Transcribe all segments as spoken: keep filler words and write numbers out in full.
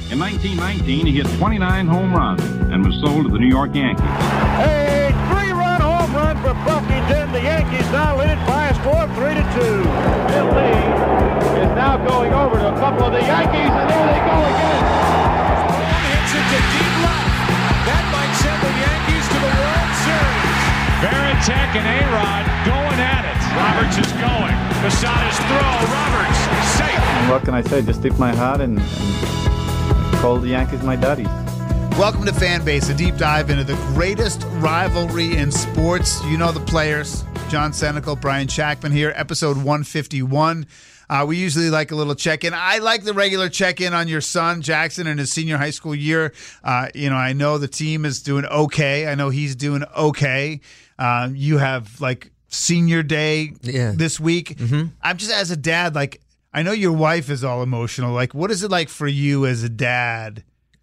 In nineteen nineteen, he hit twenty-nine home runs and was sold to the New York Yankees. A three-run home run for Buffington. The Yankees now lead it by a score of three to two. Bill Lee is now going over to a couple of the Yankees, and there they go again. One hits it to deep left. That might send the Yankees to the World Series. Varitek and A-Rod going at it. Roberts is going. Posada's throw. Roberts safe. What can I say? Just tip my hat and, and call the Yankees my daddies. Welcome to Fanbase, a deep dive into the greatest rivalry in sports. You know the players. John Senecal, Brian Shackman here, episode one fifty-one. Uh, we usually like a little check-in. I like the regular check-in on your son, Jackson, in his senior high school year. Uh, you know, I know the team is doing okay. I know he's doing okay. Uh, you have, like, senior day yeah. this week. Mm-hmm. I'm just, as a dad, like, I know your wife is all emotional. Like, what is it like for you as a dad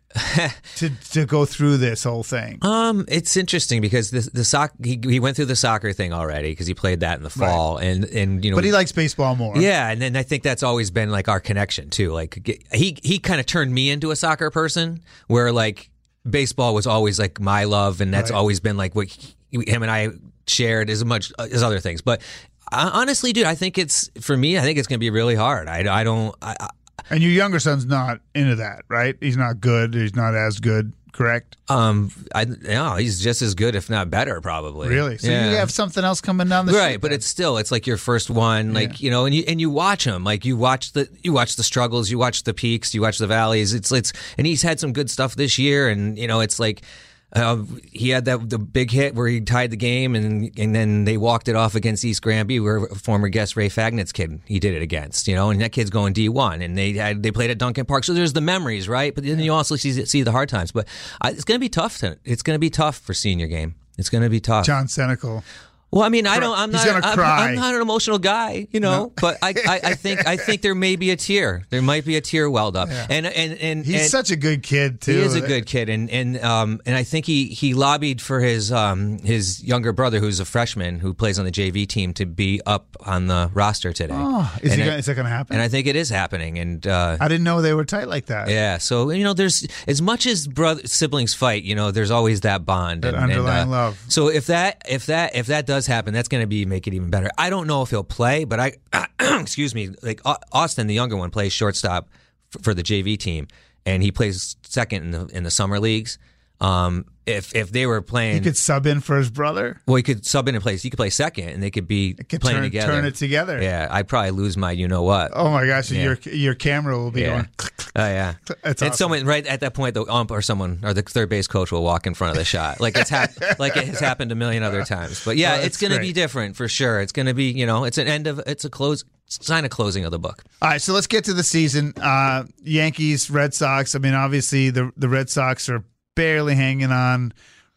to to go through this whole thing? Um, it's interesting because the the soc he he went through the soccer thing already because he played that in the fall, right. and and you know, but he likes baseball more. Yeah, and then I think that's always been like our connection too. Like he he kind of turned me into a soccer person, where like baseball was always like my love, and that's right. always been like what he, him and I shared as much as other things. But uh, honestly, dude, I think it's for me. I think it's going to be really hard. I I don't. I, I, And your younger son's not into that, right? He's not good. He's not as good, correct? Um, I no, he's just as good, if not better, probably. Really? So yeah. you have something else coming down the right, street, but then. It's still it's like your first one, like yeah. you know, and you and you watch him, like you watch the you watch the struggles, you watch the peaks, you watch the valleys. It's it's and he's had some good stuff this year, and you know, it's like. Uh, he had that the big hit where he tied the game, and and then they walked it off against East Granby, where former guest Ray Fagnet's kid he did it against, you know, and that kid's going D one, and they had they played at Duncan Park, so there's the memories, right? But then you also see see the hard times. But uh, it's going to be tough. To, it's going to be tough for senior game. It's going to be tough. John Senecal. Well, I mean, I don't. I'm He's not. gonna I'm, cry. I'm not an emotional guy, you know. No. But I, I, I think, I think there may be a tear. There might be a tear welled up, yeah. and and and he's and such a good kid too. He is a good kid, and and um and I think he he lobbied for his um his younger brother, who's a freshman who plays on the J V team, to be up on the roster today. Oh, is, he I, gonna, is that going to happen? And I think it is happening. And uh, I didn't know they were tight like that. Yeah, so you know, there's as much as brother siblings fight, you know, there's always that bond, that and, underlying and, uh, love. So if that if that if that does happen, that's going to be make it even better. I don't know if he'll play, but I excuse me, like Austin, the younger one, plays shortstop for, for the J V team, and he plays second in the in the summer leagues. Um, if if they were playing, he could sub in for his brother. Well, he could sub in and play. He could play second, and they could be it could playing turn, together. Turn it together. Yeah, I'd probably lose my you know what. Oh my gosh, yeah. your your camera will be yeah. going. Oh yeah, it's and awesome. someone right at that point, the ump or someone or the third base coach will walk in front of the shot, like it's hap- like it has happened a million other times. But yeah, well, it's going to be different for sure. It's going to be you know, it's an end of it's a close sign of closing of the book. All right, so let's get to the season. Uh, Yankees, Red Sox. I mean, obviously the the Red Sox are barely hanging on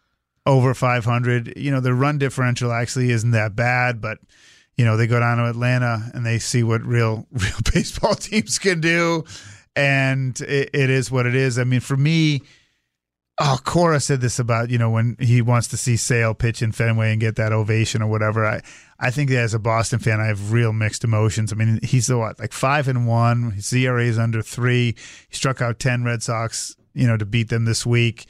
over five hundred. You know, the run differential actually isn't that bad, but you know, they go down to Atlanta and they see what real real baseball teams can do, and it, it is what it is. I mean, for me, oh, Cora said this about, you know, when he wants to see Sale pitch in Fenway and get that ovation or whatever. I, I think that as a Boston fan, I have real mixed emotions. I mean, he's the what, like five and one. His E R A is under three. He struck out ten Red Sox, you know, to beat them this week.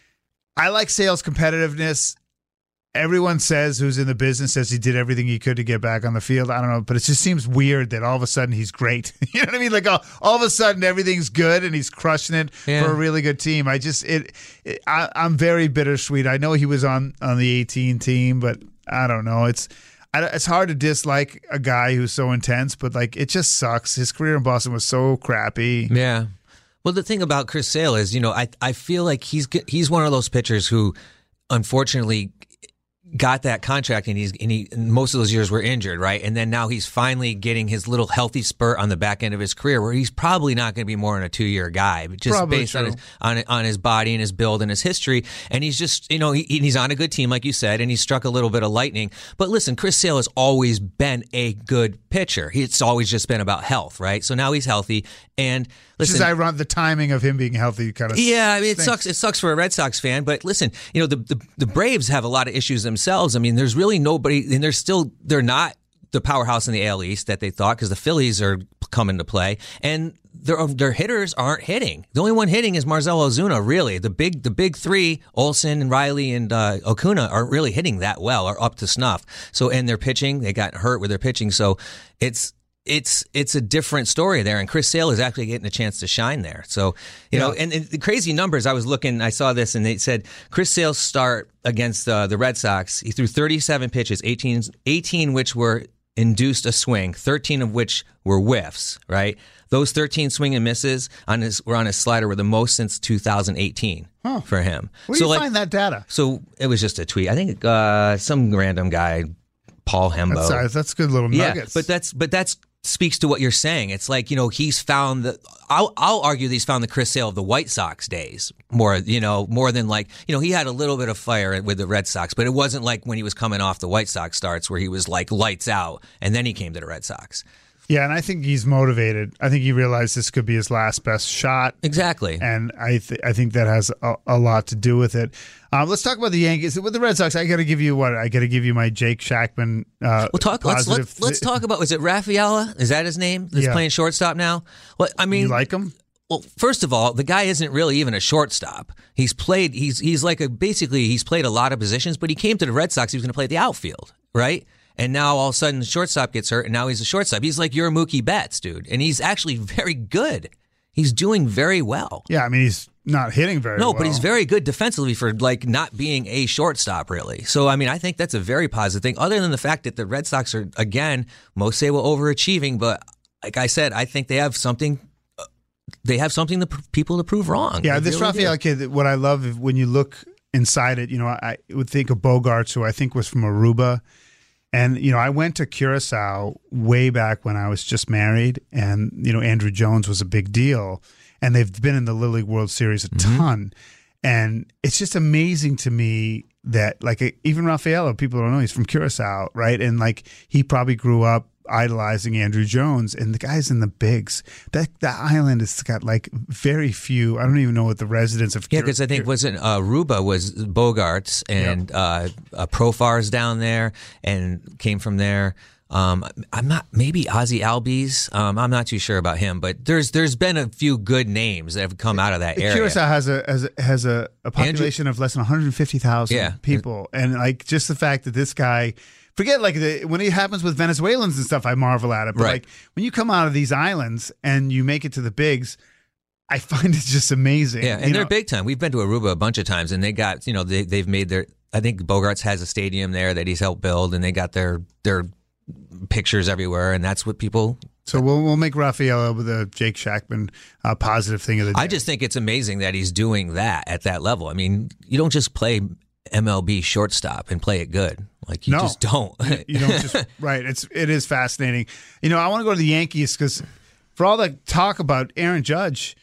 I like Sale's competitiveness. Everyone says who's in the business says he did everything he could to get back on the field. I don't know, but it just seems weird that all of a sudden he's great. You know what I mean? Like all, all of a sudden everything's good and he's crushing it yeah. for a really good team. I just it, it I, I'm very bittersweet. I know he was on on the eighteen team, but I don't know. It's I, it's hard to dislike a guy who's so intense, but like it just sucks. His career in Boston was so crappy. Yeah. Well, the thing about Chris Sale is, you know, I I feel like he's he's one of those pitchers who, unfortunately, got that contract and he's and he and most of those years were injured, right? And then now he's finally getting his little healthy spurt on the back end of his career, where he's probably not going to be more than a two year guy, but just probably based true. on his on on his body and his build and his history. And he's just, you know, he, he's on a good team, like you said, and he struck a little bit of lightning. But listen, Chris Sale has always been a good pitcher. It's always just been about health, right? So now he's healthy, and listen, Just ironic, the timing of him being healthy kind of. Yeah, I mean, it stinks. sucks. It sucks for a Red Sox fan, but listen, you know, the, the the Braves have a lot of issues themselves. I mean, there's really nobody, and they're still they're not the powerhouse in the A L East that they thought, because the Phillies are coming to play, and their their hitters aren't hitting. The only one hitting is Marcell Ozuna. Really, the big the big three, Olsen and Riley and uh, Acuna, aren't really hitting that well or up to snuff. So, and their pitching, they got hurt with their pitching. So, it's. It's it's a different story there, and Chris Sale is actually getting a chance to shine there. So, you yeah. know, and, and the crazy numbers, I was looking, I saw this, and they said Chris Sale's start against uh, the Red Sox, he threw thirty-seven pitches, eighteen, eighteen which were induced a swing, thirteen of which were whiffs, right? Those thirteen swing and misses on his were on his slider were the most since two thousand eighteen huh. for him. Where do so you like, find that data? So it was just a tweet. I think uh, some random guy, Paul Hembo. That's, that's good little nuggets. Yeah, but that's but that's speaks to what you're saying. It's like, you know, he's found the, I'll, I'll argue that he's found the Chris Sale of the White Sox days more, you know, more than like, you know, he had a little bit of fire with the Red Sox, but it wasn't like when he was coming off the White Sox starts where he was like lights out and then he came to the Red Sox. Yeah, and I think he's motivated. I think he realized this could be his last best shot. Exactly. And I th- I think that has a, a lot to do with it. Um, let's talk about the Yankees. With the Red Sox, I got to give you what? I got to give you my Jake Shackman uh, We'll talk, let's, let's, let's talk about, was it Rafaela? Is that his name? He's yeah. playing shortstop now? Well, I mean, you like him? Well, first of all, the guy isn't really even a shortstop. He's played, he's he's like a, basically, he's played a lot of positions, but he came to the Red Sox, he was going to play the outfield, right? And now all of a sudden the shortstop gets hurt, and now he's a shortstop. He's like your Mookie Betts, dude. And he's actually very good. He's doing very well. Yeah, I mean, he's not hitting very no, well. No, but he's very good defensively for like not being a shortstop, really. So, I mean, I think that's a very positive thing, other than the fact that the Red Sox are, again, most say were overachieving. But like I said, I think they have something they have something to pr- people to prove wrong. Yeah, they this really Rafael do. kid, what I love is when you look inside it, you know, I would think of Bogarts, who I think was from Aruba. And, you know, I went to Curacao way back when I was just married, and, you know, Andrew Jones was a big deal. And they've been in the Little League World Series a Mm-hmm. ton. And it's just amazing to me that, like, even Rafaela, people don't know, he's from Curacao, right? And, like, he probably grew up idolizing Andrew Jones, and the guy's in the bigs. That that island has got, like, very few, I don't even know what the residents of Yeah, because I think, wasn't uh, Aruba was Bogarts, and Yep. uh, uh, Profar's down there and came from there. Um, I'm not, maybe Ozzy Albies. Um, I'm not too sure about him, but there's there's been a few good names that have come out of that area. Curacao has a has a, has a, a population Andrew, of less than one hundred fifty thousand yeah. people, and like just the fact that this guy, forget like the, when it happens with Venezuelans and stuff, I marvel at it. But right. like when you come out of these islands and you make it to the bigs, I find it just amazing. Yeah, and you they're know? big time. We've been to Aruba a bunch of times, and they got, you know, they they've made their. I think Bogarts has a stadium there that he's helped build, and they got their their. pictures everywhere, and that's what people. So we'll we'll make Rafaela with a Jake Shackman uh, positive thing of the day. I just think it's amazing that he's doing that at that level. I mean, you don't just play M L B shortstop and play it good. Like you no, just don't. you, you don't just right. It's it is fascinating. You know, I want to go to the Yankees because for all the talk about Aaron Judge,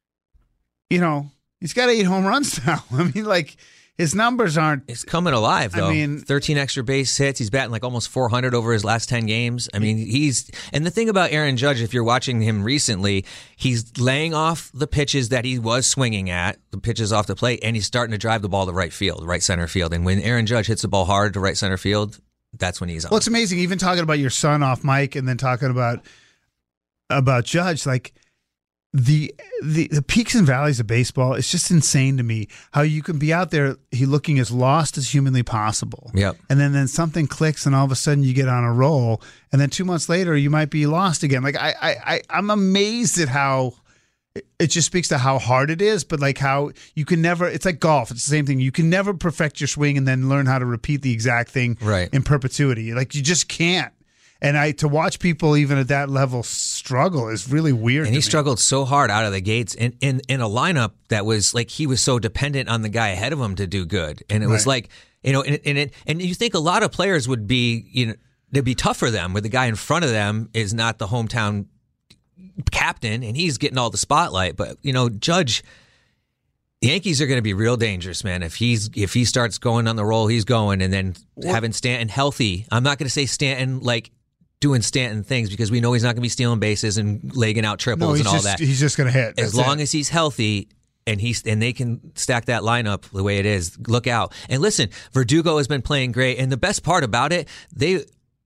you know, he's got eight home runs now. I mean, like. His numbers aren't. He's coming alive, though. I mean, thirteen extra base hits. He's batting like almost four hundred over his last ten games. I mean, he's. And the thing about Aaron Judge, if you're watching him recently, he's laying off the pitches that he was swinging at, the pitches off the plate, and he's starting to drive the ball to right field, right center field. And when Aaron Judge hits the ball hard to right center field, that's when he's on. Well, it's amazing. Even talking about your son off mic, and then talking about about Judge, like. The, the the peaks and valleys of baseball, it's just insane to me how you can be out there he looking as lost as humanly possible. Yep. And then, then something clicks and all of a sudden you get on a roll, and then two months later you might be lost again. Like I, I, I I'm amazed at how it just speaks to how hard it is, but like how you can never, it's like golf. It's the same thing. You can never perfect your swing and then learn how to repeat the exact thing right. in perpetuity. Like you just can't. And I to watch people even at that level struggle is really weird. And he me. struggled so hard out of the gates in, in, in a lineup that was like he was so dependent on the guy ahead of him to do good. And it was Right. like, you know, and, and it and you think a lot of players would be, you know, it'd be tough for them where the guy in front of them is not the hometown captain and he's getting all the spotlight. But, you know, Judge, the Yankees are going to be real dangerous, man. If he's if he starts going on the roll he's going, and then what? having Stanton healthy. I'm not going to say Stanton like doing Stanton things because we know he's not going to be stealing bases and legging out triples no, he's and all just, that. He's just going to hit. As That's long it. as he's healthy and he's and they can stack that lineup the way it is, look out. And listen, Verdugo has been playing great, and the best part about it, they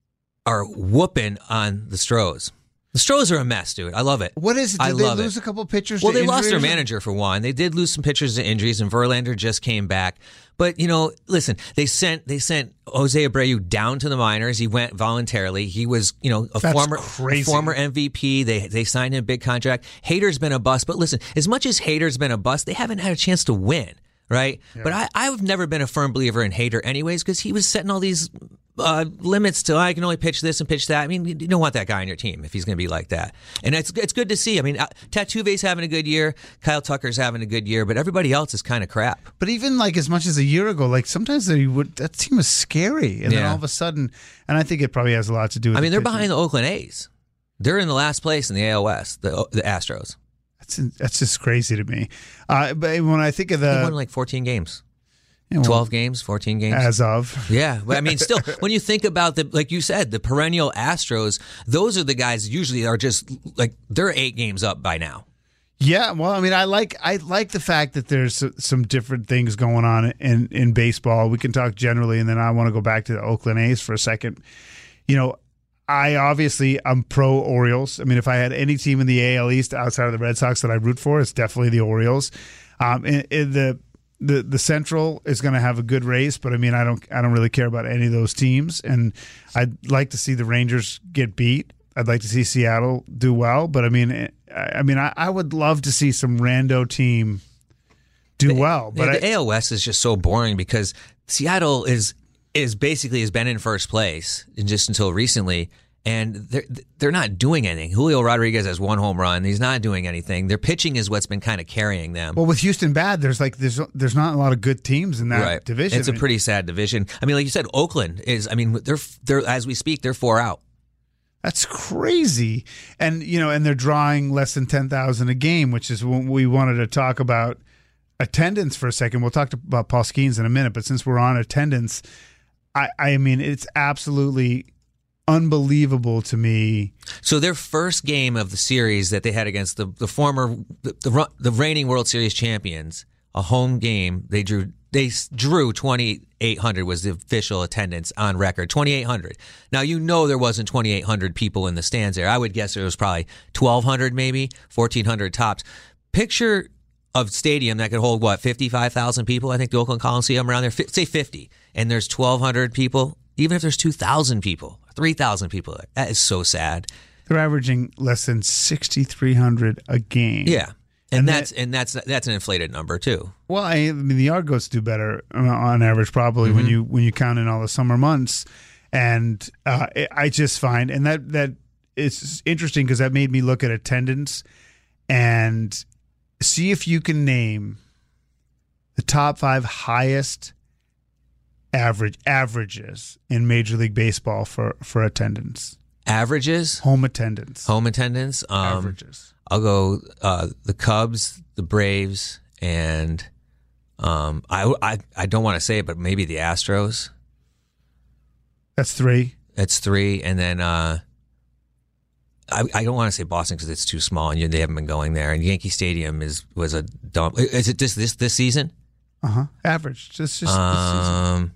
are whooping on the Stros. The Stros are a mess, dude. I love it. What is it? Did I they love lose it. a couple pitchers? Well, to they lost their injuries? manager for one. They did lose some pitchers to injuries, and Verlander just came back. But you know, listen, they sent they sent Jose Abreu down to the minors. He went voluntarily. He was, you know, a That's former crazy. a former M V P. They they signed him a big contract. Hader's been a bust, but listen, as much as Hader's been a bust, they haven't had a chance to win, right? Yeah. But I I've never been a firm believer in Hader, anyways, because he was setting all these Uh, limits to I can only pitch this and pitch that. I mean, you don't want that guy on your team if he's going to be like that. And it's it's good to see. I mean, uh, Tatuve's having a good year. Kyle Tucker's having a good year, but everybody else is kind of crap. But even like as much as a year ago, like sometimes they would that team was scary, and Yeah. then all of a sudden, and I think it probably has a lot to do with. I mean, the they're pitching. behind the Oakland A's. They're in the last place in the A L West, the the Astros. That's that's just crazy to me. Uh, but when I think of They the won like fourteen games. you know, twelve games, fourteen games. as of Yeah, but I mean, still, when you think about the, like you said, the perennial Astros, those are the guys usually are just like they're eight games up by now. Yeah, well, I mean, I like I like the fact that there's some different things going on in in baseball. We can talk generally, and then I want to go back to the Oakland A's for a second. You know, I obviously I'm pro Orioles. I mean, if I had any team in the A L East outside of the Red Sox that I root for, it's definitely the Orioles. Um, in, in the The the Central is going to have a good race, but I mean I don't I don't really care about any of those teams, and I'd like to see the Rangers get beat. I'd like to see Seattle do well, but I mean I, I mean I, I would love to see some rando team do well. But Yeah, I, the A L West is just so boring because Seattle is is basically has been in first place just until recently. And they're, they're not doing anything. Julio Rodriguez has one home run. He's not doing anything. Their pitching is what's been kind of carrying them. well, with Houston bad, there's like there's there's not a lot of good teams in that right. division. It's a pretty sad division. I mean, like you said, Oakland is. I mean, they're they're as we speak, they're four out. That's crazy, and you know, and they're drawing less than ten thousand a game, which is when we wanted to talk about attendance for a second. We'll talk about Paul Skeens in a minute, but since we're on attendance, I I mean, it's absolutely unbelievable to me. So their first game of the series that they had against the the former the the, the reigning World Series champions, a home game, they drew they drew twenty-eight hundred was the official attendance on record. twenty-eight hundred. Now you know there wasn't twenty-eight hundred people in the stands there. I would guess there was probably twelve hundred, maybe fourteen hundred tops. Picture of stadium that could hold what fifty-five thousand people. I think the Oakland Coliseum around there. Say fifty, and there's twelve hundred people. Even if there's two thousand people, three thousand people, that is so sad. They're averaging less than sixty-three hundred a game. Yeah, and, And that's that- and that's that's an inflated number too. Well, I, I mean, the yard goats do better uh, on average, probably when you when you count in all the summer months. And uh, it, I just find, and that that it's interesting because that made me look at attendance and see if you can name the top five highest average averages in Major League Baseball for, for attendance, Averages, home attendance, home attendance. Um, averages. I'll go uh, the Cubs, the Braves, and um, I, I I don't want to say it, but maybe the Astros. That's three. That's three, and then uh, I I don't want to say Boston because it's too small, and you, they haven't been going there. And Yankee Stadium is was a dump. Is it this this this season? Uh huh. Average. Just just. this season. Um,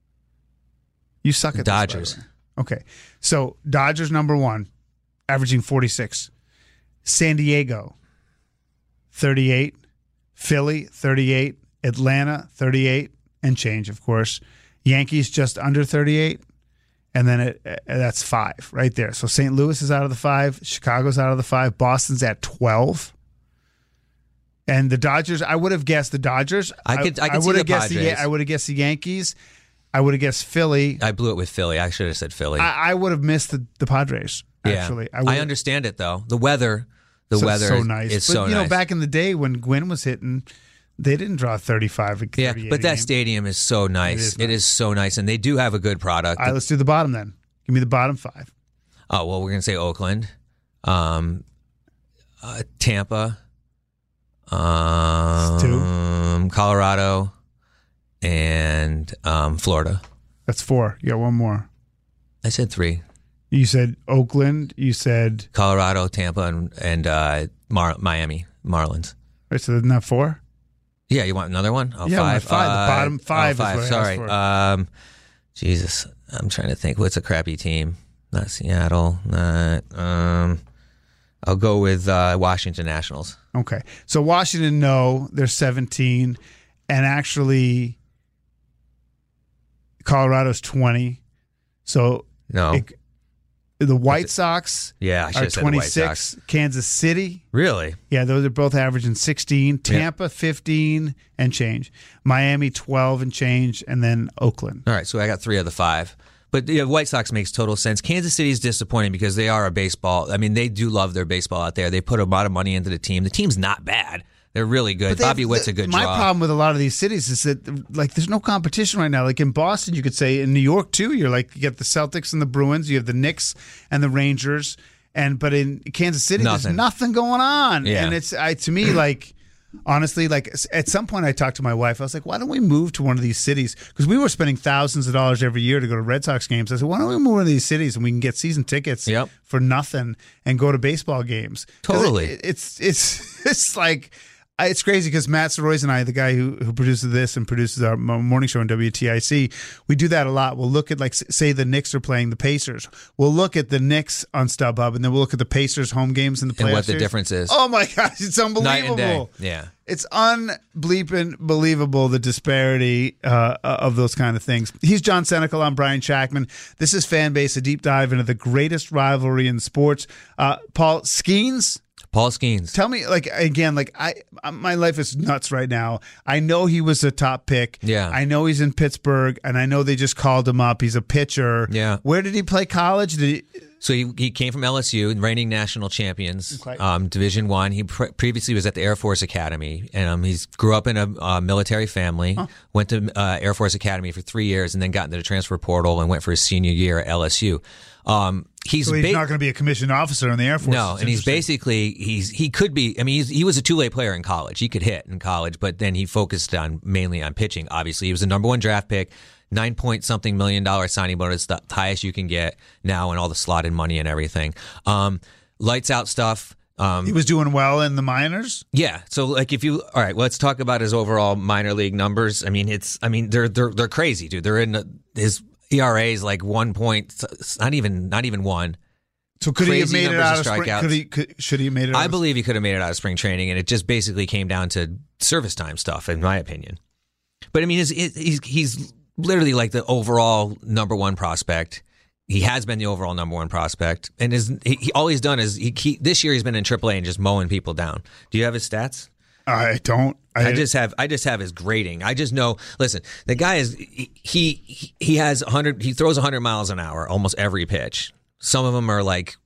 You suck at Dodgers. This, by the way. Okay. So Dodgers number one, averaging forty-six. San Diego, thirty-eight. Philly, thirty-eight. Atlanta, thirty-eight. And change, of course. Yankees just under thirty-eight. And then it, uh, that's five right there. So Saint Louis is out of the five. Chicago's out of the five. Boston's at twelve. And the Dodgers, I would have guessed the Dodgers. I could- I could see would the have guessed Padres. I would have guessed the Yankees. I would have guessed Philly. I blew it with Philly. I should have said Philly. I, I would have missed the, the Padres, actually. yeah, I, would I understand it though. The weather, the so, weather so is, nice. is but, so you know, nice. back in the day when Gwynn was hitting, they didn't draw thirty-five or yeah, thirty-eight but a that game. stadium is so nice. is It nice. is so nice, and they do have a good product. All right, let's do the bottom then. Give me the bottom five. Oh well, we're gonna say Oakland, um, uh, Tampa, um, two. Colorado, and um, Florida. That's four. You got one more. I said three: You said Oakland. You said, Colorado, Tampa, and and uh, Mar- Miami Marlins. right, so isn't that four? Yeah, you want another one? Oh, Yeah, I want five. five. The Uh, bottom five Oh, is five. what I Sorry. asked for. Um, Jesus, I'm trying to think. What's a crappy team? Not Seattle. Not. Um, I'll go with uh, Washington Nationals. Okay. So Washington, no, they're seventeen. And actually, Colorado's twenty. So No. it, the White Sox Yeah, I should are have said the White twenty-six. Sox. Kansas City. Really? Yeah, those are both averaging sixteen. Tampa, fifteen and change. Miami, twelve and change. And then Oakland. All right, so I got three of the five. But the White Sox makes total sense. Kansas City is disappointing because they are a baseball. I mean, they do love their baseball out there. They put a lot of money into the team. The team's not bad. They're really good. But they Bobby have- Witt's a good My draw. problem with a lot of these cities is that, like, there's no competition right now. Like in Boston, you could say, in New York too, you're like, you get the Celtics and the Bruins, you have the Knicks and the Rangers, and but in Kansas City, Nothing. there's nothing going on. Yeah. And it's I to me like. Honestly, like at some point I talked to my wife. I was like, why don't we move to one of these cities? Because we were spending thousands of dollars every year to go to Red Sox games. I said, why don't we move to one of these cities and we can get season tickets Yep. for nothing and go to baseball games? 'Cause Totally. It, it's, it's, it's like, I- it's crazy because Matt Soroyce and I, the guy who, who produces this and produces our morning show on W T I C, we do that a lot. We'll look at, like, s- say the Knicks are playing the Pacers. We'll look at the Knicks on StubHub, and then we'll look at the Pacers home games in the playoffs. And what the difference is. Oh, my gosh, it's unbelievable. Night and day. Yeah. It's unbleeping believable, the disparity uh, of those kind of things. He's John Senecal. I'm Brian Shackman. This is Fan Base, a deep dive into the greatest rivalry in sports. Uh, Paul Skeens, Paul Skeens. tell me, like, again, like, I, my life is nuts right now. I know he was a top pick. Yeah. I know he's in Pittsburgh, and I know they just called him up. He's a pitcher. Yeah. Where did he play college? Did he? So he, he came from L S U, reigning national champions, Okay. um, Division One. He pre- previously was at the Air Force Academy, and um, he's grew up in a uh, military family. Went to uh, Air Force Academy for three years, and then got into the transfer portal and went for his senior year at L S U. Um, he's So he's ba- not going to be a commissioned officer in the Air Force. no, It's and he's interesting. basically he's he could be. I mean, he's, he was a two way player in college. He could hit in college, but then he focused on mainly on pitching. Obviously, he was the number one draft pick. Nine point something million dollar signing bonus, the highest you can get now, and all the slotted money and everything. Um, lights out stuff. Um, He was doing well in the minors. yeah. So like, if you all right, well, let's talk about his overall minor league numbers. I mean, it's I mean they're they're they're crazy, dude. They're in the, his E R A is like one point, not even not even one. So could he have Crazy made it numbers out of of spring? strikeouts. Could he? Could, should he have made it? Out I of believe he could have made it out of spring training, and it just basically came down to service time stuff, in my opinion. But I mean, he's he's, he's literally like the overall number one prospect. He has been the overall number one prospect, and is he, he all he's done is he, he this year he's been in triple A and just mowing people down. Do you have his stats? I don't. I, I just have I just have his grading. I just know. Listen, the guy is he he, he has one hundred. He throws one hundred miles an hour almost every pitch. Some of them are like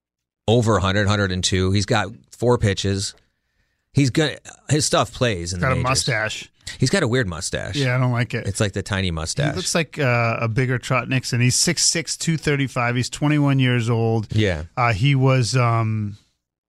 over one hundred, one hundred two. He's got four pitches. He's good. His stuff plays in the got a majors. mustache. He's got a weird mustache. Yeah, I don't like it. It's like the tiny He mustache. looks like uh, a bigger Trot Nixon. He's six six, two thirty-five. He's twenty-one years old. yeah. Uh, he was, um,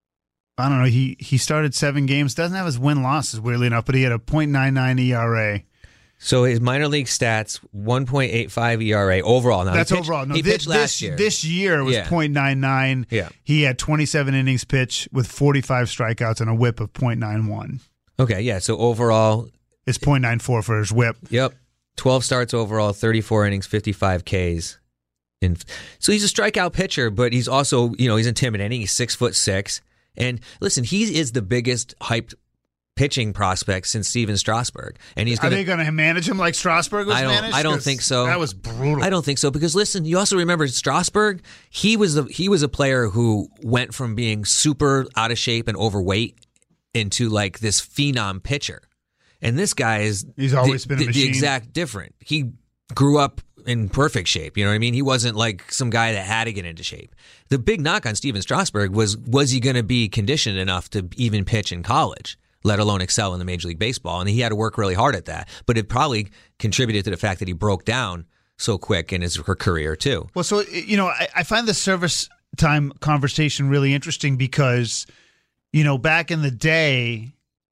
I don't know, he, he started seven games. Doesn't have his win-losses, weirdly enough, but he had a point nine nine E R A. So his minor league stats, one point eight five E R A overall. Now, he That's pitched- overall. No, he this, pitched last this, year. This year was Yeah. point nine nine. Yeah. He had twenty-seven innings pitch with forty-five strikeouts and a whip of point nine one. Okay, yeah. So overall, It's point nine four for his whip. yep, twelve starts overall, thirty-four innings, fifty-five Ks. And so he's a strikeout pitcher, but he's also, you know, he's intimidating. He's six foot six, and listen, he is the biggest hyped pitching prospect since Steven Strasburg, and he's Are going they going to manage him like Strasburg was I don't. managed? I don't 'Cause think so. That was brutal. I don't think so because listen, you also remember Strasburg. He was the he was a player who went from being super out of shape and overweight into like this phenom pitcher, and this guy is He's always the, been a the, the machine. exact different. He grew up in perfect shape. You know what I mean? He wasn't like some guy that had to get into shape. The big knock on Steven Strasburg was was he going to be conditioned enough to even pitch in college, let alone excel in the Major League Baseball? And he had to work really hard at that. But it probably contributed to the fact that he broke down so quick in his career too. Well, so, you know, I, I find the service time conversation really interesting because, you know, back in the day,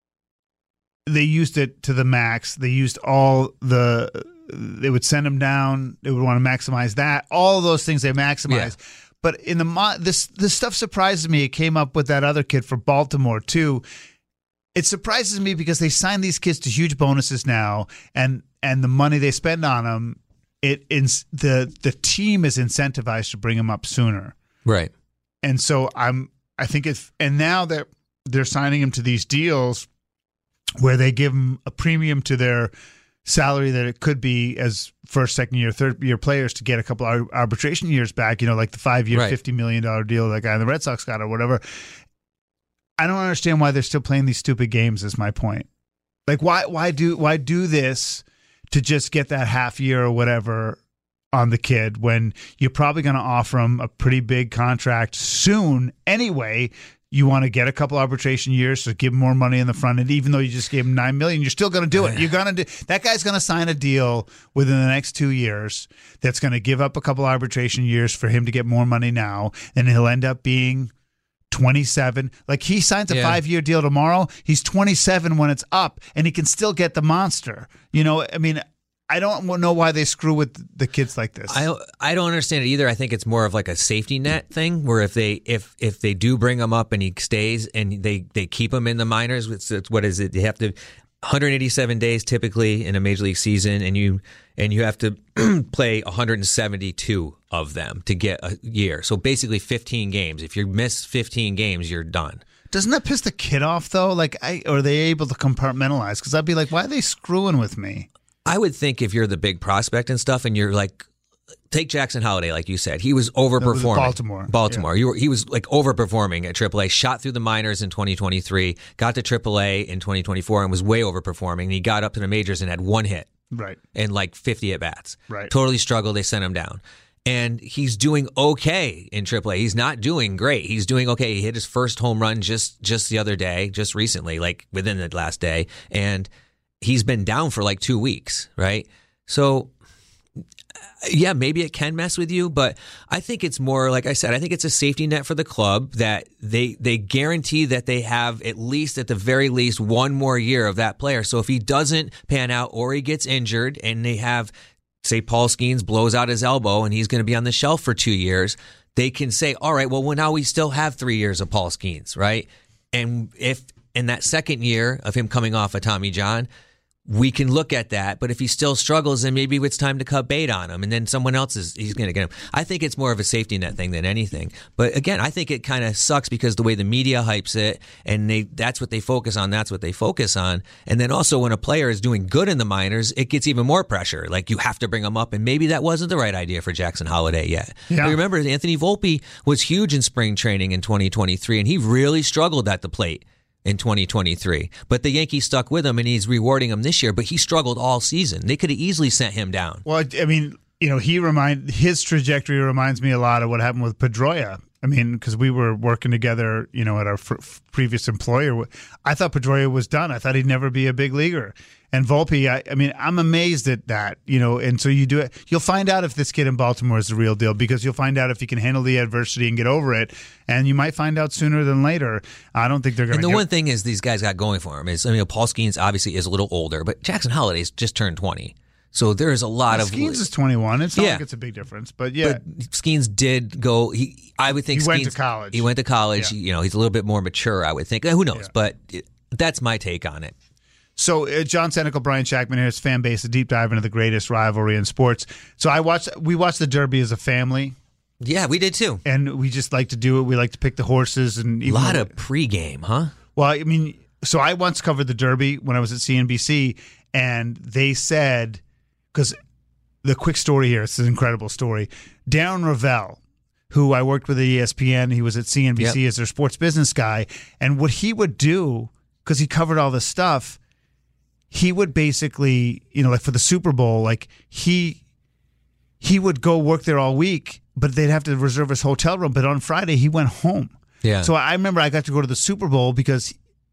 they used it to the max. They used all the, they would send him down. They would want to maximize that. All of those things they maximize. Yeah. But in the, mo- this, this stuff surprises me. It came up with that other kid for Baltimore too. It surprises me because they sign these kids to huge bonuses now, and and the money they spend on them, it ins- the the team is incentivized to bring him up sooner. Right. And so I'm I think if and now that they're signing him to these deals where they give him a premium to their salary that it could be as first, second year, third year players to get a couple of arbitration years back, you know, like the five year, right. fifty million dollars deal that guy in the Red Sox got or whatever. I don't understand why they're still playing these stupid games is my point. Like why why do why do this to just get that half year or whatever on the kid when you're probably going to offer him a pretty big contract soon anyway? You want to get a couple arbitration years to give him more money in the front end, even though you just gave him nine million. You're still going to do it. You're going to do that. Guy's going to sign a deal within the next two years that's going to give up a couple arbitration years for him to get more money now, and he'll end up being twenty-seven. Like he signs a yeah. five year deal tomorrow. He's twenty-seven when it's up, and he can still get the monster. You know, I mean. I don't know why they screw with the kids like this. I I don't understand it either. I think it's more of like a safety net thing where if they if if they do bring him up and he stays and they, they keep him in the minors, it's, it's, what is it? You have to one hundred eighty-seven days typically in a major league season, and you and you have to play one hundred seventy-two of them to get a year. So basically fifteen games. If you miss fifteen games, you're done. Doesn't that piss the kid off though? Like, I, or are they able to compartmentalize? Because I'd be like, why are they screwing with me? I would think if you're the big prospect and stuff, and you're like, take Jackson Holliday, like you said, he was overperforming. Baltimore, Baltimore. Yeah. You were, he was like overperforming at triple A. Shot through the minors in twenty twenty-three, got to triple A in twenty twenty-four, and was way overperforming. And he got up to the majors and had one hit, right, and like fifty at bats. Right, totally struggled. They sent him down. And he's doing okay in triple A. He's not doing great. He's doing okay. He hit his first home run just just the other day, just recently, like within the last day, and he's been down for like two weeks, right? So, yeah, maybe it can mess with you, but I think it's more, like I said, I think it's a safety net for the club that they they guarantee that they have at least, at the very least, one more year of that player. So if he doesn't pan out or he gets injured and they have, say, Paul Skeens blows out his elbow and he's going to be on the shelf for two years, they can say, all right, well, well now we still have three years of Paul Skeens, right? And if in that second year of him coming off of Tommy John, we can look at that, but if he still struggles, then maybe it's time to cut bait on him, and then someone else is he's going to get him. I think it's more of a safety net thing than anything. But again, I think it kind of sucks because the way the media hypes it, and they that's what they focus on, that's what they focus on. And then also when a player is doing good in the minors, it gets even more pressure. Like you have to bring him up, and maybe that wasn't the right idea for Jackson Holliday yet. Yeah. But remember, Anthony Volpe was huge in spring training in twenty twenty-three, and he really struggled at the plate in twenty twenty-three. But the Yankees stuck with him, and he's rewarding him this year, but he struggled all season. They could have easily sent him down. Well, I mean, you know, he remind his trajectory reminds me a lot of what happened with Pedroia. I mean, because we were working together, you know, at our f- previous employer. I thought Pedroia was done. I thought he'd never be a big leaguer. And Volpe, I, I mean, I'm amazed at that, you know, and so you do it. You'll find out if this kid in Baltimore is the real deal because you'll find out if he can handle the adversity and get over it. And you might find out sooner than later. I don't think they're going to. And the get... one thing is these guys got going for him is, I mean, Paul Skeens obviously is a little older, but Jackson Holliday's just turned twenty. So there's a lot well, of Skeens is twenty-one. It's not yeah. like it's a big difference, but yeah. But Skeens did go. He, I would think he Skeens, went to college. He went to college. Yeah. You know, he's a little bit more mature. I would think. Who knows? Yeah. But that's my take on it. So uh, John Senecal, Brian Shackman here, his fan base, a deep dive into the greatest rivalry in sports. So I watched. We watched the Derby as a family. Yeah, we did too. And we just like to do it. We like to pick the horses and a lot of pregame, huh? Well, I mean, so I once covered the Derby when I was at C N B C, and they said because. The quick story here, it's an incredible story. Darren Ravel, who I worked with at E S P N, he was at C N B C yep. as their sports business guy, and what he would do, because he covered all this stuff, he would basically, you know, like for the Super Bowl, like he he would go work there all week, but they'd have to reserve his hotel room. But on Friday, he went home. Yeah. So I remember I got to go to the Super Bowl because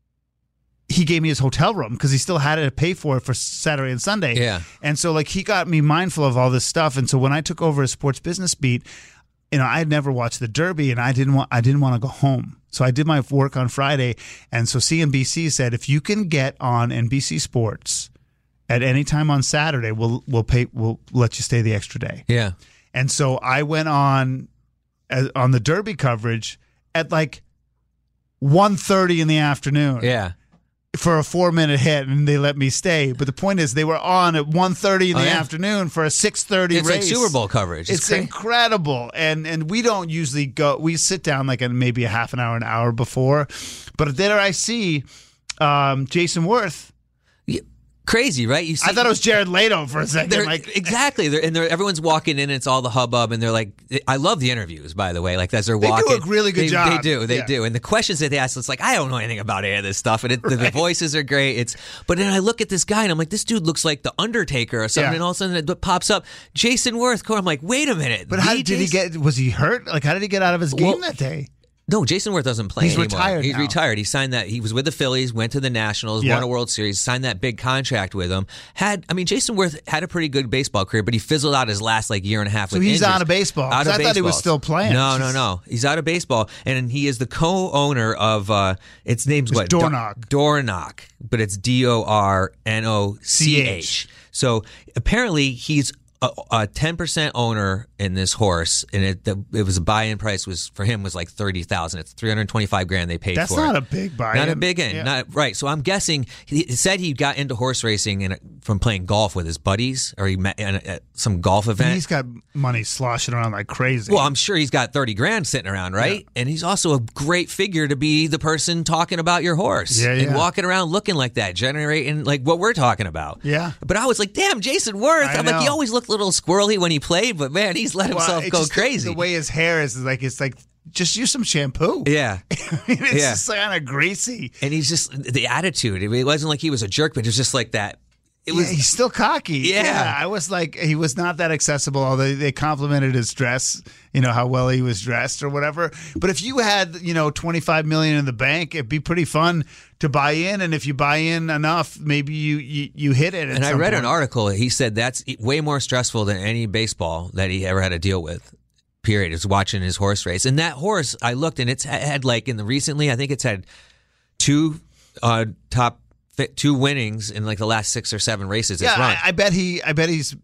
he gave me his hotel room because he still had to pay for it for Saturday and Sunday. Yeah. And so like he got me mindful of all this stuff. And so when I took over his sports business beat, you know, I had never watched the Derby and I didn't want I didn't want to go home. So I did my work on Friday. And so C N B C said, if you can get on N B C Sports at any time on Saturday, we'll we'll pay we'll let you stay the extra day. Yeah. And so I went on uh, on the Derby coverage at like one thirty in the afternoon. Yeah. for a four-minute hit, and they let me stay. But the point is, they were on at one thirty in Oh, the yeah. afternoon for a six thirty It's race. like Super Bowl coverage. It's, It's cra- incredible, and and we don't usually go. We sit down like a, maybe a half an hour, an hour before. But there I see um, Jason Worth. Crazy, right? You see, I thought it was Jared Leto for a They're, second. Like exactly, they're, and they're, everyone's walking in, and it's all the hubbub, and they're like, I love the interviews, by the way. Like as they're They do walking, a really good they, job. They do, they Yeah. do, and the questions that they ask, it's like I don't know anything about any of this stuff, and it, the, the voices are great. It's, but then I look at this guy, and I'm like, this dude looks like the Undertaker or something, Yeah. and all of a sudden it pops up, Jason Worth. I'm like, wait a minute, but how the did he Jason- get? Was he hurt? Like how did he get out of his game Well, that day? No, Jason Worth doesn't play He's anymore. retired He's now. retired. He signed that. He was with the Phillies, went to the Nationals, Yeah. won a World Series, signed that big contract with them. Had I mean, Jason Worth had a pretty good baseball career, but he fizzled out his last like year and a half. So with he's injuries. out of baseball, 'cause Out of I thought he was baseball. still playing. No, no, no. He's out of baseball, and he is the co-owner of. Uh, its name's It's what? Dornoch. Dornoch, but it's D O R N O C H. So apparently he's a, a ten percent owner in this horse, and it the, it was a buy-in price was for him was like thirty thousand. It's three hundred twenty-five grand they paid That's for not it. a big buy-in. Not a big in. Yeah. Not right. So I'm guessing he he said he got into horse racing and from playing golf with his buddies, or he met at at some golf event. He's got money sloshing around like crazy. Well, I'm sure he's got thirty grand sitting around, right? Yeah. And he's also a great figure to be the person talking about your horse Yeah, and yeah. walking around looking like that, generating like what we're talking about. Yeah. But I was like, damn, Jason Worth. I I'm like, he know. always looked a little squirrely when he played, but man, he's let Well, himself it's go just the- crazy. The way his hair is, is like it's like just use some shampoo. yeah. I mean, it's Yeah. just kind of greasy. And he's just the attitude. It wasn't like he was a jerk, but it was just like that. It was yeah, he's still cocky. Yeah. I was like, he was not that accessible, although they complimented his dress, you know, how well he was dressed or whatever. But if you had, you know, twenty-five million dollars in the bank, it'd be pretty fun to buy in. And if you buy in enough, maybe you you, you hit it. At And I some read point. an article. He said that's way more stressful than any baseball that he ever had to deal with. Period. Is watching his horse race, and that horse I looked, and it's had like in the recently, I think it's had two uh, top two winnings in like the last six or seven races. It's Yeah, run. I, I bet he. I bet he's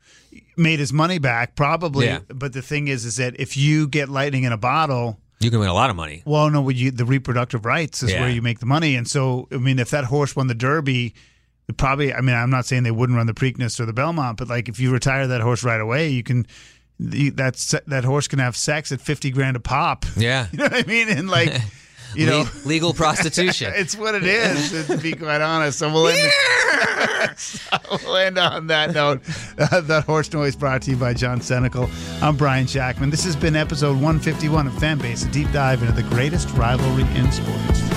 made his money back, probably. Yeah. But the thing is, is that if you get lightning in a bottle. You can win a lot of money. Well, no, you, the reproductive rights is Yeah. where you make the money. And so, I mean, if that horse won the Derby, it probably, I mean, I'm not saying they wouldn't run the Preakness or the Belmont, but like if you retire that horse right away, you can, you, that's, that horse can have sex at fifty grand a pop. Yeah. You know what I mean? And like, you know, Le- legal prostitution. it's what it is, to be quite honest. So we'll end, so we'll end on that note. Uh, that horse noise brought to you by John Senecal. I'm Brian Shackman. This has been episode one fifty-one of Fanbase, a deep dive into the greatest rivalry in sports.